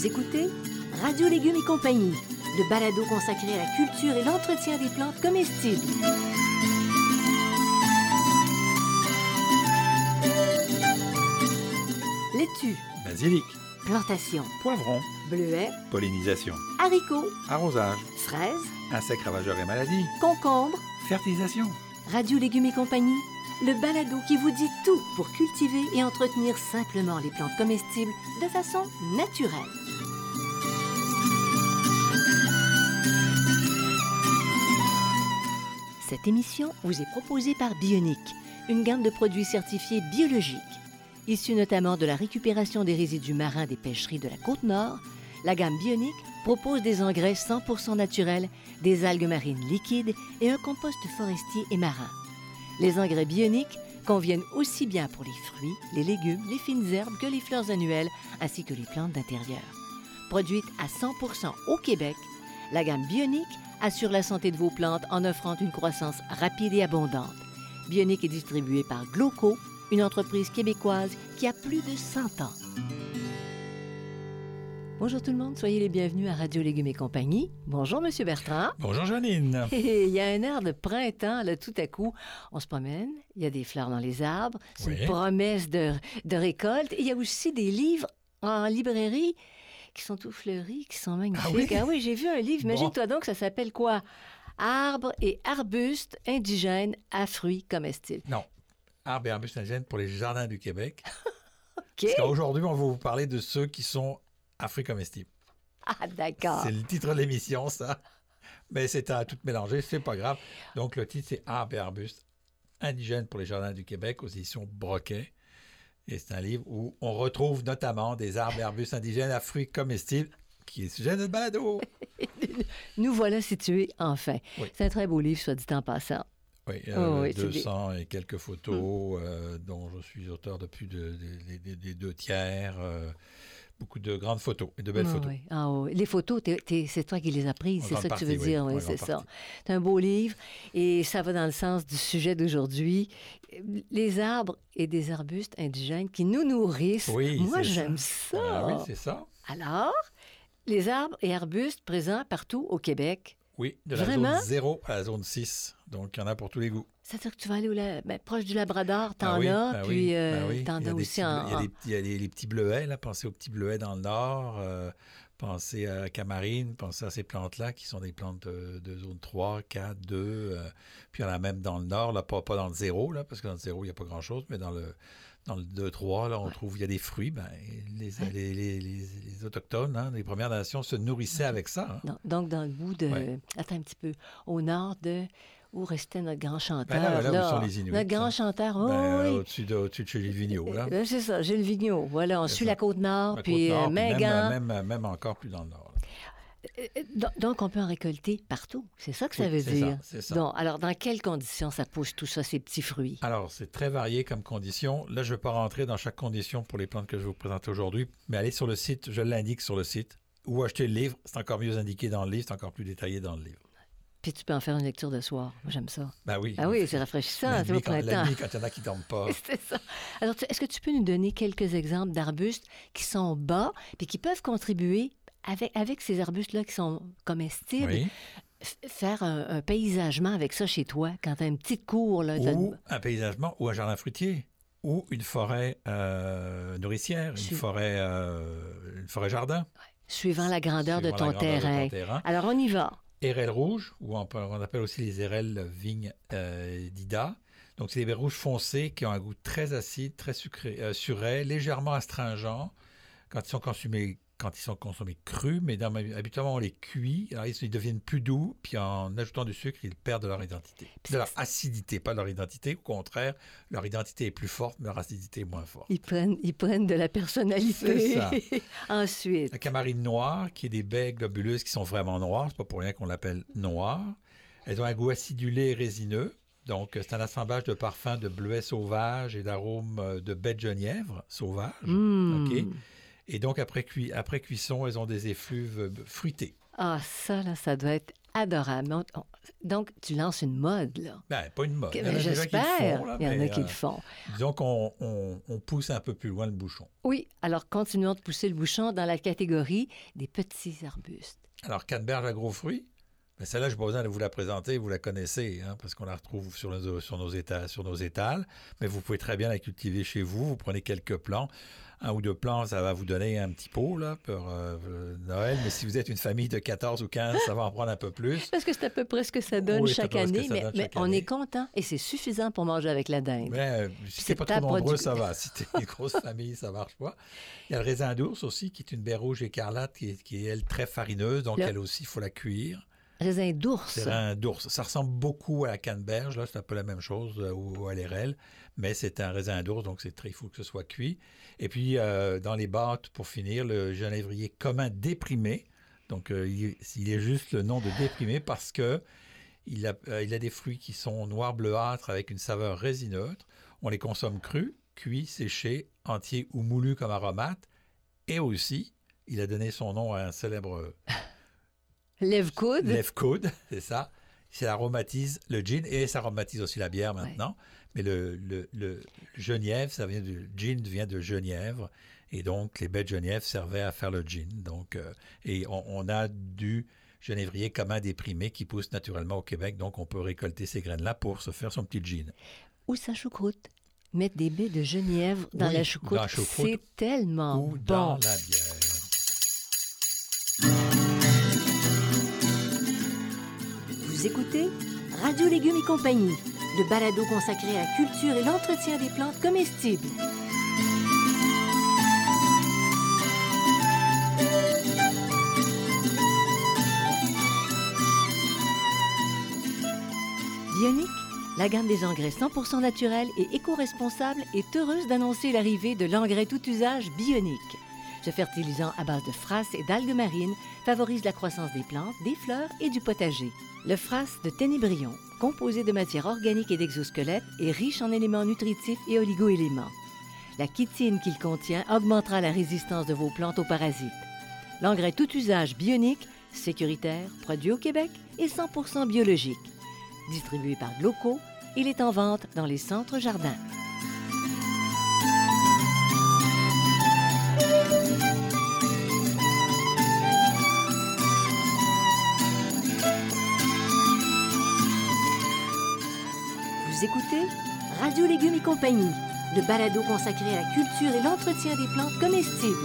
Vous écoutez Radio Légumes et compagnie, le balado consacré à la culture et l'entretien des plantes comestibles. Laitue, Basilic, plantation, poivron, bleuets, pollinisation, haricots, arrosage, fraises, insectes ravageurs et maladies, concombres. fertilisation. Radio Légumes et compagnie, le balado qui vous dit tout pour cultiver et entretenir simplement les plantes comestibles de façon naturelle. Cette émission vous est proposée par Bionic, une gamme de produits certifiés biologiques. Issus notamment de la récupération des résidus marins des pêcheries de la Côte-Nord, la gamme Bionic propose des engrais 100% naturels, des algues marines liquides et un compost forestier et marin. Les engrais Bionic conviennent aussi bien pour les fruits, les légumes, les fines herbes que les fleurs annuelles, ainsi que les plantes d'intérieur. Produite à 100% au Québec, la gamme Bionic assure la santé de vos plantes en offrant une croissance rapide et abondante. Bionic est distribué par Gloco, une entreprise québécoise qui a plus de 100 ans. Bonjour tout le monde, soyez les bienvenus à Radio Légumes et compagnie. Bonjour Monsieur Bertrand. Bonjour Janine. Il y a un air de printemps, là, tout à coup, on se promène, il y a des fleurs dans les arbres, c'est Oui. une promesse de récolte. Et il y a aussi des livres en librairie qui sont tout fleuris, qui sont magnifiques. Ah oui? J'ai vu un livre, imagine-toi donc, ça s'appelle quoi? Arbres et arbustes indigènes à fruits comestibles. Non, arbres et arbustes indigènes pour les jardins du Québec. OK? Parce qu'aujourd'hui, on va vous parler de ceux qui sont à fruits comestibles. Ah, d'accord. C'est le titre de l'émission, ça. Mais c'est à tout mélanger, c'est pas grave. Donc, le titre, c'est Arbres et arbustes indigènes pour les jardins du Québec aux éditions Broquet. Et c'est un livre où on retrouve notamment des arbres et arbustes indigènes à fruits comestibles, qui est le sujet de notre balado. Nous voilà situés, enfin. Oui. C'est un très beau livre, soit dit en passant. Oui, Oh, oui, c'est 200 et quelques photos dont je suis auteur depuis des 2/3. Beaucoup de grandes photos et de belles photos. Oui. Ah, oui. Les photos, c'est toi qui les as prises, En c'est ça grande que tu veux partie, dire, oui. oui, En c'est grande ça. partie. C'est un beau livre et ça va dans le sens du sujet d'aujourd'hui. Les arbres et des arbustes indigènes qui nous nourrissent. Oui, Moi, c'est j'aime ça. ça. Ah oui, c'est ça. Alors, les arbres et arbustes présents partout au Québec. Oui, de la Vraiment? zone 0 à la zone 6. Donc, il y en a pour tous les goûts. C'est-à-dire que tu vas aller proche du Labrador, t'en Ah oui, as, ben puis oui, ben oui. t'en Il y as a des aussi petits en... bleu- il y a les petits bleuets, là. Pensez aux petits bleuets dans le nord. Pensez à camarine. Pensez à ces plantes-là qui sont des plantes de zone 3, 4, 2. Puis il y en a même dans le nord, là, pas dans le 0, là, parce que dans le 0, il n'y a pas grand-chose, mais dans le 2, 3, là, on trouve, il y a des fruits. Ben, les Autochtones, hein, les Premières Nations se nourrissaient avec ça. Hein. Donc, dans le bout de... Ouais. Attends un petit peu. Au nord de... Où restait notre grand chanteur? Ben là où sont les Inuits. Notre grand hein. chanteur, oh, Ben, oui. au-dessus de chez Gilles Vigneault, là. C'est ça, Gilles Vigneault. Voilà, on C'est suit ça. la Côte-Nord, La puis Côte-Nord, puis Mingan. même encore plus dans le nord. là. Donc, on peut en récolter partout. C'est ça que ça veut c'est dire. ça, c'est ça. Donc, alors, dans quelles conditions ça pousse tout ça, ces petits fruits? Alors, c'est très varié comme condition. Là, je ne vais pas rentrer dans chaque condition pour les plantes que je vais vous présenter aujourd'hui, mais allez sur le site, je l'indique sur le site, ou acheter le livre, c'est encore mieux indiqué dans le livre, c'est encore plus détaillé dans le livre. Puis tu peux en faire une lecture de soir. Moi, j'aime ça. Ben oui. Ah oui, c'est rafraîchissant, La c'est au nuit, la printemps. nuit, quand il y en a qui ne dorment pas. C'est ça. Alors, est-ce que tu peux nous donner quelques exemples d'arbustes qui sont bas puis qui peuvent contribuer avec ces arbustes-là qui sont comestibles, Oui. faire un paysagement avec ça chez toi quand tu as une petite cour. Là, Ou un paysagement, ou un jardin fruitier, ou une forêt nourricière, une forêt jardin. suivant la grandeur de Suivant ton la grandeur de terrain. ton terrain. Alors, on y va. Érelles rouges, ou on appelle aussi les érelles vignes d'Ida. Donc, c'est des baies rouges foncées qui ont un goût très acide, très sucré, légèrement astringent quand ils sont consommés crus, mais habituellement, on les cuit. Alors, ils deviennent plus doux, puis en ajoutant du sucre, ils perdent de leur identité. De leur acidité, pas de leur identité. Au contraire, leur identité est plus forte, mais leur acidité est moins forte. Ils prennent de la personnalité. C'est ça. Ensuite, La camarine noire, qui est des baies globuleuses qui sont vraiment noires. C'est pas pour rien qu'on l'appelle noire. Elles ont un goût acidulé et résineux. Donc, c'est un assemblage de parfums de bleuets sauvages et d'arômes de baies de genièvre sauvages. OK? Et donc, après cuisson, elles ont des effluves fruités. ça, là, ça doit être adorable. Donc, tu lances une mode, là. Ben, pas une mode. Il y en a Ben, déjà qui le j'espère. font, là, Il y en mais, a qui le font. disons qu'on pousse un peu plus loin le bouchon. Oui, alors continuons de pousser le bouchon dans la catégorie des petits arbustes. Alors, canneberge à gros fruits, ben celle-là, je n'ai pas besoin de vous la présenter, vous la connaissez, hein, parce qu'on la retrouve sur nos étals, mais vous pouvez très bien la cultiver chez vous. Vous prenez quelques plants, 1 ou 2 plants, ça va vous donner un petit pot là, pour Noël, mais si vous êtes une famille de 14 ou 15, ça va en prendre un peu plus. Parce que c'est à peu près ce que ça donne Oui, c'est à chaque peu près ce que année, ça mais, donne mais chaque on année. est content et c'est suffisant pour manger avec la dinde. Mais si c'est t'es pas ta trop nombreux, produ- ça va. Si t'es une grosse famille, ça marche pas. Il y a le raisin d'ours aussi, qui est une baie rouge écarlate, qui est elle, très farineuse, donc elle aussi, il faut la cuire. Raisin d'ours. C'est un d'ours. Ça ressemble beaucoup à la canneberge, là, c'est un peu la même chose, ou à l'érel, mais c'est un raisin d'ours, donc il faut que ce soit cuit. Et puis, dans les boîtes, pour finir, le genévrier commun déprimé. Donc, il est juste le nom de déprimé parce que il a des fruits qui sont noir bleuâtre avec une saveur résineuse. On les consomme crus, cuits, séchés, entiers ou moulus comme aromates. Et aussi, il a donné son nom à un célèbre... Lève-coude. Lève-coude, c'est ça. Ça aromatise le gin et ça aromatise aussi la bière maintenant. Ouais. Mais le genièvre, gin vient de genièvre. Et donc, les baies de genièvre servaient à faire le gin. Donc, et on a du genévrier commun déprimé qui pousse naturellement au Québec. Donc, on peut récolter ces graines-là pour se faire son petit gin. Ou sa choucroute. Mettre des baies de genièvre dans la choucroute, c'est tellement ou bon. Dans la bière. Vous écoutez Radio Légumes et compagnie, le balado consacré à la culture et l'entretien des plantes comestibles. Bionic, la gamme des engrais 100% naturels et éco-responsables, est heureuse d'annoncer l'arrivée de l'engrais tout usage Bionic. Ce fertilisant à base de frasse et d'algues marines favorise la croissance des plantes, des fleurs et du potager. Le frasse de Ténébrion, composé de matières organiques et d'exosquelettes, est riche en éléments nutritifs et oligo-éléments. La chitine qu'il contient augmentera la résistance de vos plantes aux parasites. L'engrais tout usage Bionic, sécuritaire, produit au Québec et 100% biologique. Distribué par Gloco, il est en vente dans les centres jardins. Vous écoutez Radio Légumes et compagnie, le balado consacré à la culture et l'entretien des plantes comestibles.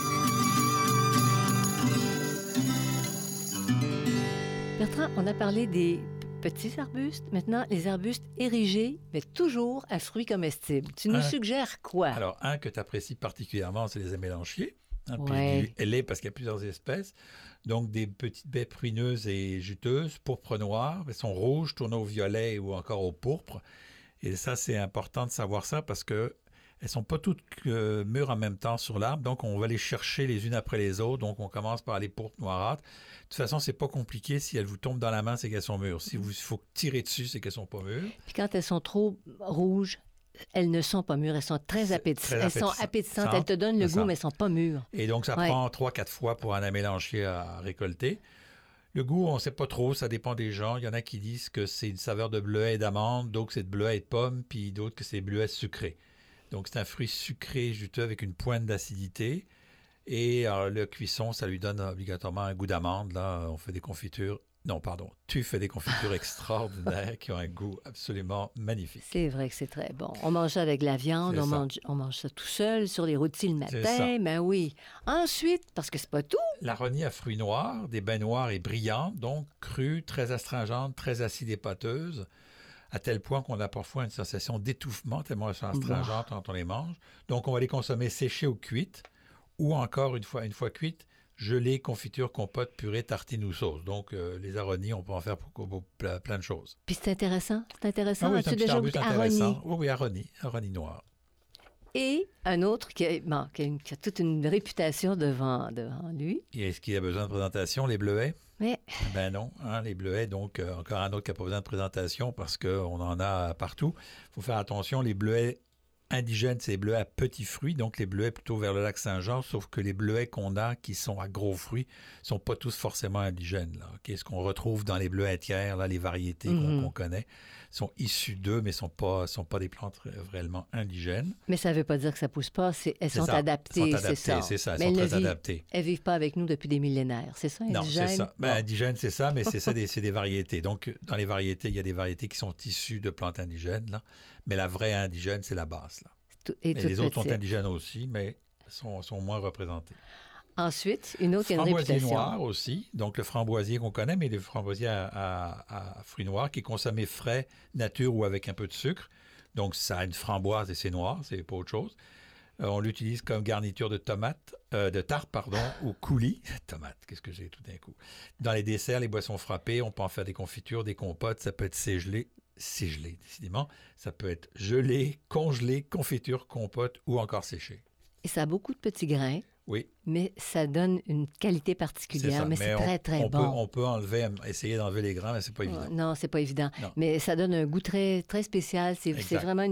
Bertrand, on a parlé des petits arbustes, maintenant les arbustes érigés, mais toujours à fruits comestibles. Tu nous suggères quoi? Alors, un que tu apprécies particulièrement, c'est les amélanchiers. Ouais. Puis du LA, parce qu'il y a plusieurs espèces. Donc, des petites baies pruineuses et juteuses, pourpre noire. Elles sont rouges, tournées au violet ou encore au pourpre. Et ça, c'est important de savoir ça parce que elles ne sont pas toutes mûres en même temps sur l'arbre. Donc, on va les chercher les unes après les autres. Donc, on commence par les pourpres noirâtres. De toute façon, c'est pas compliqué. Si elles vous tombent dans la main, c'est qu'elles sont mûres. Si il faut tirer dessus, c'est qu'elles sont pas mûres. Puis quand elles sont trop rouges, elles ne sont pas mûres. Elles sont très appétissantes. Elles sont appétissantes. Elles te donnent le goût, mais elles ne sont pas mûres. Et donc, ça prend 3-4 fois pour un amélanchier à récolter. Le goût, on ne sait pas trop, ça dépend des gens. Il y en a qui disent que c'est une saveur de bleuet et d'amande, d'autres que c'est de bleuet et de pomme, puis d'autres que c'est bleuet sucré. Donc, c'est un fruit sucré, juteux, avec une pointe d'acidité. Et le cuisson, ça lui donne obligatoirement un goût d'amande. Là, on fait des confitures. Non, pardon. Tu fais des confitures extraordinaires qui ont un goût absolument magnifique. C'est vrai que c'est très bon. On mange ça avec de la viande, on mange ça tout seul sur les rôtis le matin. Ben oui. Ensuite, parce que c'est pas tout. L'aronie à fruits noirs, des baies noires et brillantes, donc crues, très astringentes, très acides et pâteuses, à tel point qu'on a parfois une sensation d'étouffement tellement elles sont astringentes quand on les mange. Donc, on va les consommer séchées ou cuites, ou encore, une fois cuites, gelée, confiture, compote, purée, tartine ou sauce. Donc, les aronies, on peut en faire pour plein de choses. Puis c'est intéressant. C'est intéressant. Ah oui, c'est un petit arbuste intéressant. Aronie? Oui, aronie noire. Et un autre qui a toute une réputation devant lui. Et est-ce qu'il a besoin de présentation, les bleuets? Oui. Ben non, les bleuets, donc encore un autre qui n'a pas besoin de présentation parce qu'on en a partout. Il faut faire attention, les bleuets indigènes, c'est les bleuets à petits fruits, donc les bleuets plutôt vers le lac Saint-Jean, sauf que les bleuets qu'on a qui sont à gros fruits ne sont pas tous forcément indigènes. Là, okay? Ce qu'on retrouve dans les bleuetières, là, les variétés qu'on connaît, sont issues d'eux, mais ne sont pas des plantes réellement indigènes. Mais ça ne veut pas dire que ça ne pousse pas. Elles sont adaptées, c'est ça. C'est ça, elles sont très adaptées. Elles ne vivent pas avec nous depuis des millénaires, c'est ça, indigènes? Non, c'est ça. Ben, indigènes, c'est ça, mais c'est ça, c'est des variétés. Donc, dans les variétés, il y a des variétés qui sont issues de plantes indigènes, là. Mais la vraie indigène, c'est la basse. Là. Et les autres sont indigènes aussi, mais sont moins représentés. Ensuite, une autre réputation. Framboisier noir aussi. Donc, le framboisier qu'on connaît, mais le framboisier à fruits noirs qui est consommé frais, nature ou avec un peu de sucre. Donc, ça a une framboise et c'est noir, c'est pas autre chose. On l'utilise comme garniture de tarte, ou coulis. Tomate, qu'est-ce que j'ai tout d'un coup? Dans les desserts, les boissons frappées, on peut en faire des confitures, des compotes, ça peut être gelé, décidément. Ça peut être gelé, congelé, confiture, compote ou encore séché. Et ça a beaucoup de petits grains. Oui. Mais ça donne une qualité particulière. Mais c'est très, très bon. On peut essayer d'enlever les grains, mais c'est pas évident. Non, c'est pas évident. Non. Mais ça donne un goût très, très spécial. C'est vraiment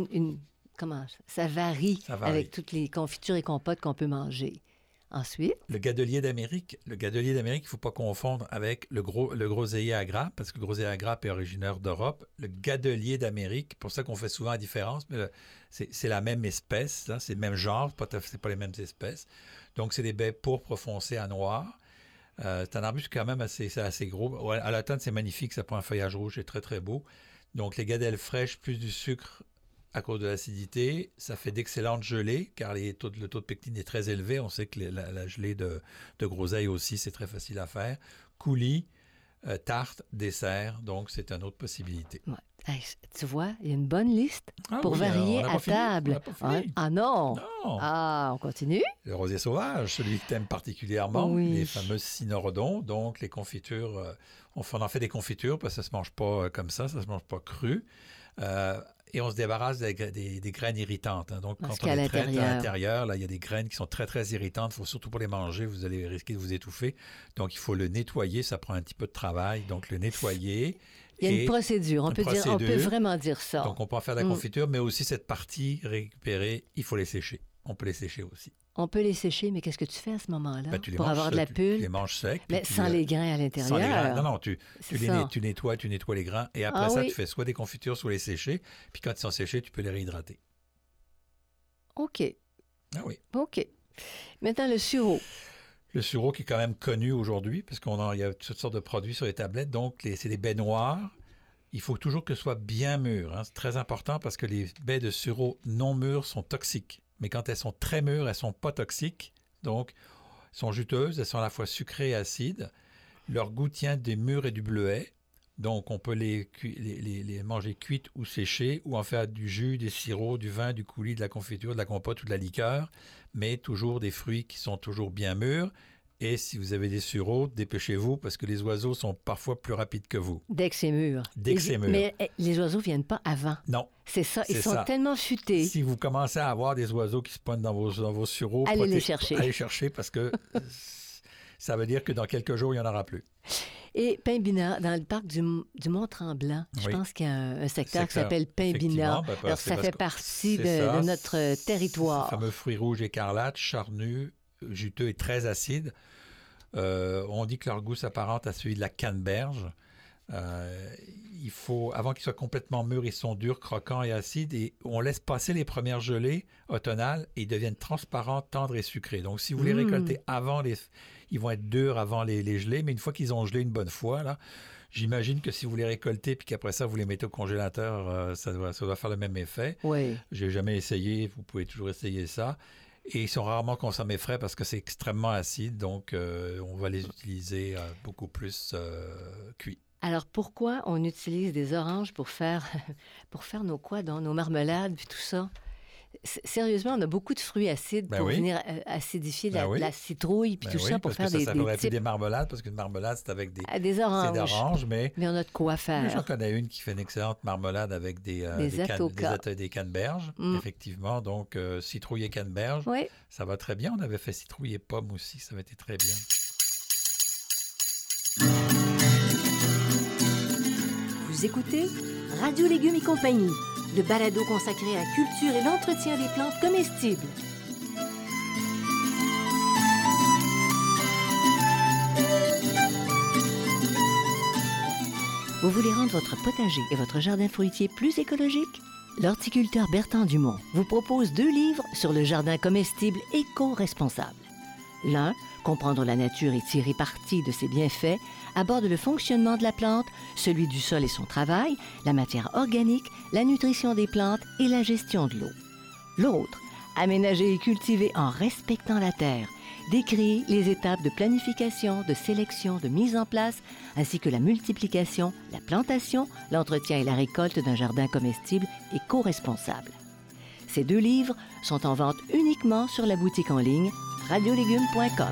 ça varie avec toutes les confitures et compotes qu'on peut manger. Ensuite? Le gadelier d'Amérique. Le gadelier d'Amérique, il ne faut pas confondre avec le groseillier à grappes, parce que le groseillier à grappes est originaire d'Europe. Le gadelier d'Amérique, pour ça qu'on fait souvent la différence, mais c'est la même espèce, là, c'est le même genre, c'est pas les mêmes espèces. Donc, c'est des baies pourpres foncées à noir. C'est un arbuste quand même assez gros. À l'automne, c'est magnifique, ça prend un feuillage rouge, c'est très, très beau. Donc, les gadelles fraîches, plus du sucre à cause de l'acidité, ça fait d'excellentes gelées, car le taux de pectine est très élevé. On sait que la gelée de groseille aussi, c'est très facile à faire. Coulis, tarte, dessert, donc c'est une autre possibilité. Ouais. Hey, tu vois, il y a une bonne liste pour varier à table. Non! Ah, on continue? Le rosier sauvage, celui que tu aimes particulièrement, les fameux cynorhodons, donc les confitures. On en fait des confitures parce que ça ne se mange pas comme ça ne se mange pas cru. Et on se débarrasse des graines irritantes. Hein. Donc, quand on les traite à l'intérieur, là, il y a des graines qui sont très, très irritantes. Il faut surtout pas les manger, vous allez risquer de vous étouffer. Donc, il faut le nettoyer. Ça prend un petit peu de travail. Donc, le nettoyer. Il y a une procédure. On peut vraiment dire ça. Donc, on peut en faire de la confiture, mais aussi cette partie récupérée, il faut les sécher. On peut les sécher aussi. On peut les sécher, mais qu'est-ce que tu fais à ce moment-là pour avoir de la pulpe? Tu les manges secs. Mais sans les grains à l'intérieur. Sans les grains. Non, tu nettoies les grains. Et après ça, tu fais soit des confitures, soit les sécher. Puis quand ils sont séchés, tu peux les réhydrater. OK. Ah oui. OK. Maintenant, le sureau. Le sureau qui est quand même connu aujourd'hui, parce qu'il y a toutes sortes de produits sur les tablettes. Donc, c'est des baies noires. Il faut toujours que ce soit bien mûr. Hein. C'est très important parce que les baies de sureau non mûres sont toxiques. Mais quand elles sont très mûres, elles ne sont pas toxiques. Donc, elles sont juteuses, elles sont à la fois sucrées et acides. Leur goût tient des mûres et du bleuet. Donc, on peut les manger cuites ou séchées, ou en faire du jus, des sirops, du vin, du coulis, de la confiture, de la compote ou de la liqueur. Mais toujours des fruits qui sont toujours bien mûrs. Et si vous avez des sureaux, dépêchez-vous parce que les oiseaux sont parfois plus rapides que vous. Dès que c'est mûr. Mais les oiseaux ne viennent pas avant. Non. C'est ça, ils sont tellement futés. Si vous commencez à avoir des oiseaux qui se pointent dans vos sureaux, allez les chercher. Allez chercher parce que ça veut dire que dans quelques jours, il n'y en aura plus. Et Paimbina, dans le parc du Mont-Tremblant, je pense qu'il y a un secteur qui s'appelle Paimbina. Alors, ça fait partie de notre territoire. Ce fameux fruit rouge écarlate, charnu, juteux et très acide. On dit que leur goût s'apparente à celui de la canneberge. Avant qu'ils soient complètement mûrs, ils sont durs, croquants et acides. Et on laisse passer les premières gelées automnales et ils deviennent transparents, tendres et sucrés. Donc, si vous les récoltez ils vont être durs avant les gelées. Mais une fois qu'ils ont gelé une bonne fois, là, j'imagine que si vous les récoltez puis qu'après ça, vous les mettez au congélateur, ça doit faire le même effet. Oui. Je n'ai jamais essayé. Vous pouvez toujours essayer ça. Et ils sont rarement consommés frais parce que c'est extrêmement acide. Donc, on va les utiliser beaucoup plus cuits. Alors, pourquoi on utilise des oranges pour faire nos marmelades puis tout ça? Sérieusement, on a beaucoup de fruits acides pour venir acidifier la citrouille puis tout ça pour faire des types... des marmelades parce qu'une marmelade, c'est avec des oranges. Mais on a de quoi faire. J'en connais une qui fait une excellente marmelade avec des canneberges, effectivement. Donc, citrouille et canneberge, ça va très bien. On avait fait citrouille et pomme aussi, ça avait été très bien. Vous écoutez Radio Légumes et compagnie, le balado consacré à la culture et l'entretien des plantes comestibles. Vous voulez rendre votre potager et votre jardin fruitier plus écologiques? L'horticulteur Bertrand Dumont vous propose 2 livres sur le jardin comestible éco-responsable. L'un, Comprendre la nature et tirer parti de ses bienfaits, aborde le fonctionnement de la plante, celui du sol et son travail, la matière organique, la nutrition des plantes et la gestion de l'eau. L'autre, Aménager et cultiver en respectant la terre, décrit les étapes de planification, de sélection, de mise en place, ainsi que la multiplication, la plantation, l'entretien et la récolte d'un jardin comestible éco-responsable. Ces 2 livres sont en vente uniquement sur la boutique en ligne radiolégumes.com.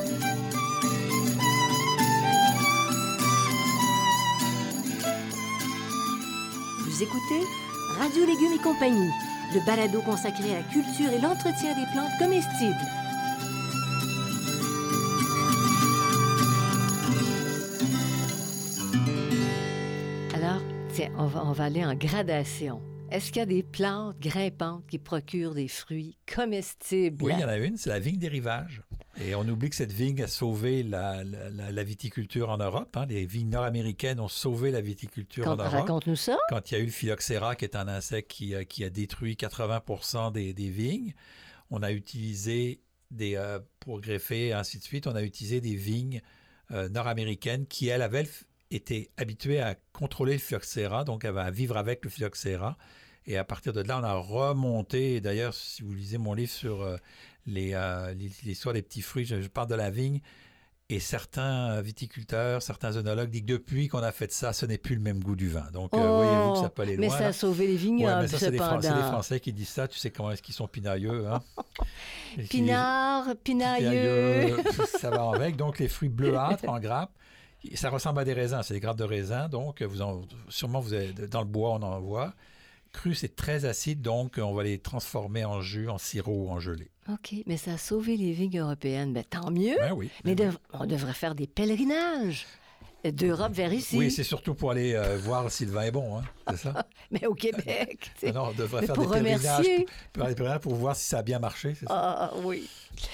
Vous écoutez Radio Légumes et compagnie, le balado consacré à la culture et l'entretien des plantes comestibles. Alors, tiens, on va aller en gradation. Est-ce qu'il y a des plantes grimpantes qui procurent des fruits comestibles? Oui, il y en a une, c'est la vigne des rivages. Et on oublie que cette vigne a sauvé la viticulture en Europe. Hein. Les vignes nord-américaines ont sauvé la viticulture en Europe. Raconte-nous ça. Quand il y a eu le phylloxéra, qui est un insecte qui a détruit 80% des vignes, on a utilisé pour greffer et ainsi de suite, on a utilisé des vignes nord-américaines qui, elles, avaient été habituées à contrôler le phylloxéra, donc à vivre avec le phylloxéra. Et à partir de là, on a remonté. Et d'ailleurs, si vous lisez mon livre sur l'histoire des petits fruits, je parle de la vigne. Et certains viticulteurs, certains œnologues disent que depuis qu'on a fait ça, ce n'est plus le même goût du vin. Donc, voyez-vous que ça peut aller loin. Mais ça a sauvé les vignobles, ouais, mais ça, c'est cependant. C'est les Français qui disent ça. Tu sais comment est-ce qu'ils sont pinailleux. Hein? Pinailleux. Ça va avec. Donc, les fruits bleuâtres en grappes. Ça ressemble à des raisins. C'est des grappes de raisins. Donc, sûrement, dans le bois, on en voit. Cru, c'est très acide, donc on va les transformer en jus, en sirop ou en gelée. OK, mais ça a sauvé les vignes européennes. Ben, tant mieux. Ben oui. Mais on devrait faire des pèlerinages d'Europe vers ici. Oui, c'est surtout pour aller voir si le vin est bon, hein, c'est ça? Mais au Québec. Non, on devrait faire pour des pèlerinages remercier. pour voir si ça a bien marché, c'est ça? Ah, oui.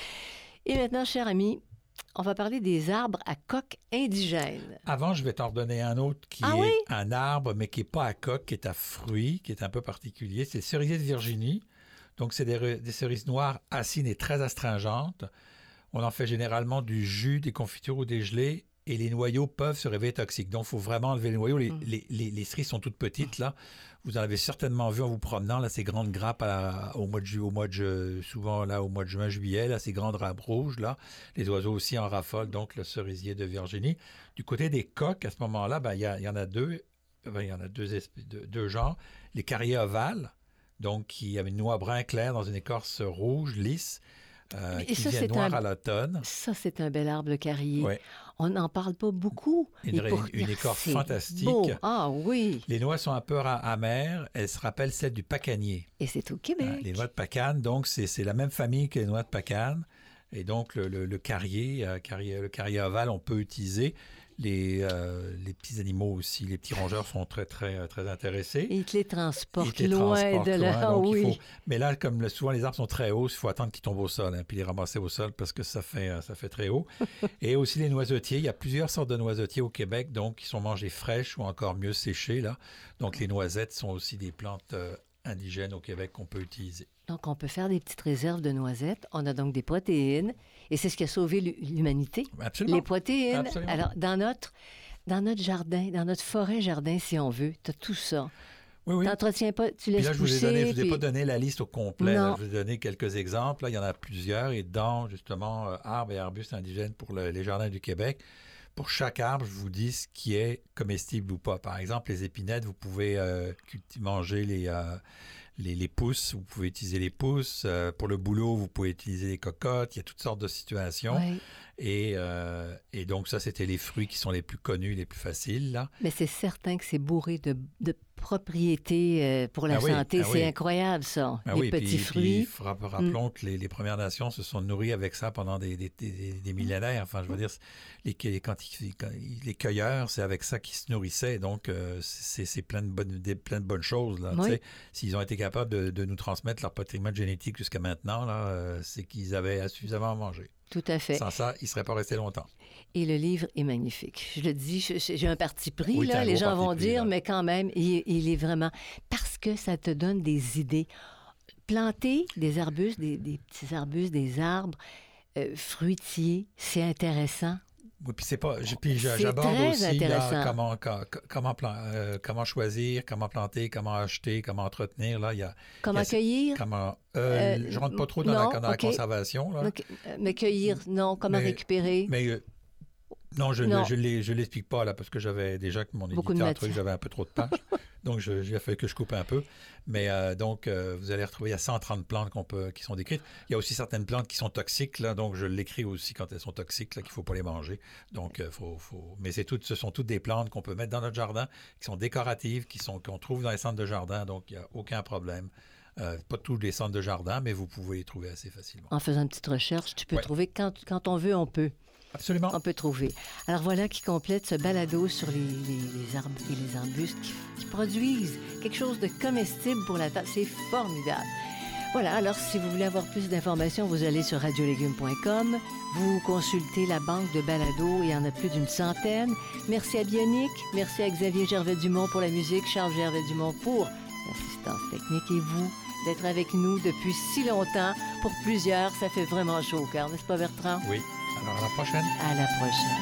Et maintenant, cher ami, on va parler des arbres à coque indigènes. Avant, je vais t'en redonner un autre qui est un arbre, mais qui n'est pas à coque, qui est à fruits, qui est un peu particulier. C'est le cerisier de Virginie. Donc, c'est des cerises noires acines et très astringentes. On en fait généralement du jus, des confitures ou des gelées. Et les noyaux peuvent se révéler toxiques. Donc, il faut vraiment enlever les noyaux. Les cerises sont toutes petites, là. Vous en avez certainement vu en vous promenant, là, ces grandes grappes au mois de souvent là, au mois de juin, juillet, là, ces grandes grappes rouges, là. Les oiseaux aussi en raffolent, donc le cerisier de Virginie. Du côté des coques, à ce moment-là, il y en a deux. Il y en a deux genres. Les carriers ovales, donc qui avaient une noix brun clair dans une écorce rouge, lisse, qui devient noire à l'automne. Ça, c'est un bel arbre, le carrier. Oui. On n'en parle pas beaucoup. Une écorce fantastique. Beau. Ah oui. Les noix sont un peu amères. Elles se rappellent celles du pacanier. Et c'est au Québec. Les noix de pacane, donc c'est la même famille que les noix de pacane. Et donc le carrier ovale, on peut utiliser. Les petits animaux aussi, les petits rongeurs sont très, très, très intéressés. Et ils te les transportent loin de là. Oui. Mais là, comme souvent les arbres sont très hauts, il faut attendre qu'ils tombent au sol, hein, puis les ramasser au sol parce que ça fait très haut. Et aussi les noisetiers. Il y a plusieurs sortes de noisetiers au Québec, donc qui sont mangés fraîches ou encore mieux séchées, là. Donc les noisettes sont aussi des plantes indigènes au Québec qu'on peut utiliser. Donc, on peut faire des petites réserves de noisettes. On a donc des protéines. Et c'est ce qui a sauvé l'humanité. Absolument. Les protéines. Absolument. Alors, dans notre jardin, dans notre forêt-jardin, si on veut, tu as tout ça. Oui. T'entretiens pas, tu laisses pousser. Je ne vous ai pas donné la liste au complet. Là, je vous ai donné quelques exemples. Là, il y en a plusieurs. Et dans, justement, arbres et arbustes indigènes pour les jardins du Québec, pour chaque arbre, je vous dis ce qui est comestible ou pas. Par exemple, les épinettes, vous pouvez manger les pousses, vous pouvez utiliser les pousses. Pour le bouleau, vous pouvez utiliser les cocottes. Il y a toutes sortes de situations. Oui. Et donc, ça, c'était les fruits qui sont les plus connus, les plus faciles, là. Mais c'est certain que c'est bourré de propriétés pour la santé. C'est incroyable, ça. Les petits fruits. Rappelons que les Premières Nations se sont nourries avec ça pendant des millénaires. Enfin, je veux dire, les cueilleurs, c'est avec ça qu'ils se nourrissaient. Donc, c'est plein de bonnes choses. Là, s'ils ont été capables de nous transmettre leur patrimoine génétique jusqu'à maintenant, là, c'est qu'ils avaient suffisamment à manger. Tout à fait. Sans ça, ils ne seraient pas restés longtemps. Et le livre est magnifique. Je le dis, j'ai un parti pris, là, les gens vont dire, mais quand même, il est vraiment... Parce que ça te donne des idées. Planter des arbustes, des petits arbustes, des arbres fruitiers, c'est intéressant. Oui, puis j'aborde aussi là, comment choisir, comment planter, comment acheter, comment entretenir. Là, comment cueillir? Je ne rentre pas trop dans la conservation. Là. Mais cueillir, non. Comment récupérer? Non, je ne l'explique pas là parce que j'avais déjà que mon éditeur truc, j'avais un peu trop de pages. Donc, il a fallu que je coupe un peu. Mais vous allez retrouver, il y a 130 plantes qui sont décrites. Il y a aussi certaines plantes qui sont toxiques. Là, donc, je l'écris aussi quand elles sont toxiques, là, qu'il ne faut pas les manger. Donc, mais ce sont toutes des plantes qu'on peut mettre dans notre jardin, qui sont décoratives, qu'on trouve dans les centres de jardin. Donc, il n'y a aucun problème. Pas tous les centres de jardin, mais vous pouvez les trouver assez facilement. En faisant une petite recherche, tu peux trouver quand on veut, on peut. Absolument. On peut trouver. Alors voilà qui complète ce balado sur les arbres et les arbustes qui produisent quelque chose de comestible pour la table. C'est formidable. Voilà, alors si vous voulez avoir plus d'informations, vous allez sur radiolégumes.com, vous consultez la banque de balados, il y en a plus d'une centaine. Merci à Bionic, merci à Xavier Gervais-Dumont pour la musique, Charles Gervais-Dumont pour l'assistance technique et vous d'être avec nous depuis si longtemps. Pour plusieurs, ça fait vraiment chaud au cœur, n'est-ce pas Bertrand? Oui. Alors, à la prochaine. À la prochaine.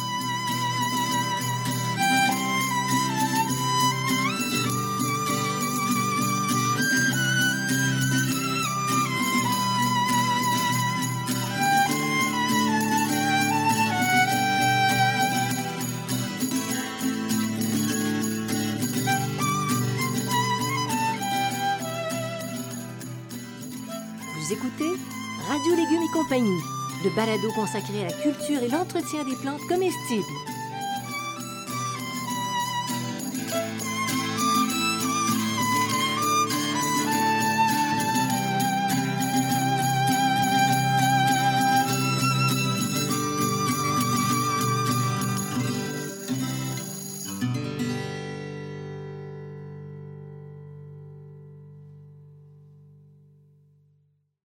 Vous écoutez Radio Légumes et compagnie, le balado consacré à la culture et l'entretien des plantes comestibles.